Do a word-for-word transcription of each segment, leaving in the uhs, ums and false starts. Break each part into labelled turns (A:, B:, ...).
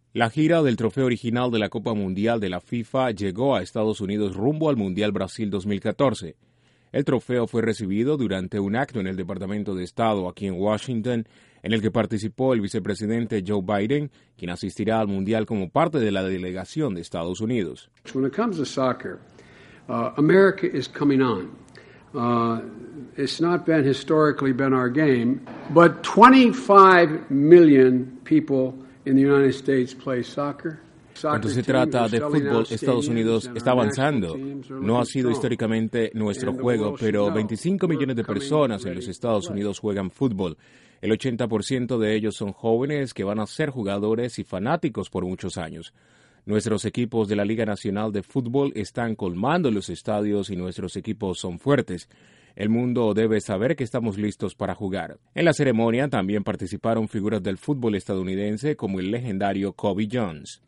A: La gira del trofeo original de la Copa Mundial de la FIFA llegó a Estados Unidos rumbo al Mundial Brasil dos mil catorce. El trofeo fue recibido durante un acto en el Departamento de Estado aquí en Washington, en el que participó el vicepresidente Joe Biden, quien asistirá al Mundial como parte de la delegación de Estados Unidos.
B: When it comes to soccer, uh, America is coming on. Uh, it's not been historically been our game, but twenty-five million people in the United States play soccer.
A: Cuando se trata de fútbol, Estados Unidos está avanzando. No ha sido históricamente nuestro juego, pero veinticinco millones de personas en los Estados Unidos juegan fútbol. El ochenta por ciento de ellos son jóvenes que van a ser jugadores y fanáticos por muchos años. Nuestros equipos de la Liga Nacional de Fútbol están colmando los estadios y nuestros equipos son fuertes. El mundo debe saber que estamos listos para jugar. En la ceremonia también participaron figuras del fútbol estadounidense como el legendario Kobe Jones.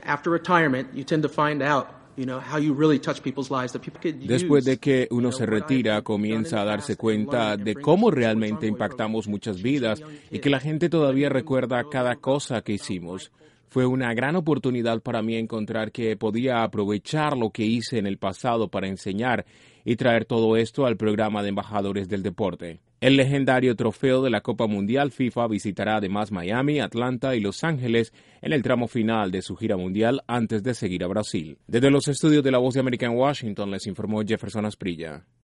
A: Después de que uno se retira, comienza a darse cuenta de cómo realmente impactamos muchas vidas y que la gente todavía recuerda cada cosa que hicimos. Fue una gran oportunidad para mí encontrar que podía aprovechar lo que hice en el pasado para enseñar y traer todo esto al programa de embajadores del deporte. El legendario trofeo de la Copa Mundial FIFA visitará además Miami, Atlanta y Los Ángeles en el tramo final de su gira mundial antes de seguir a Brasil. Desde los estudios de La Voz de América en Washington les informó Jefferson Asprilla.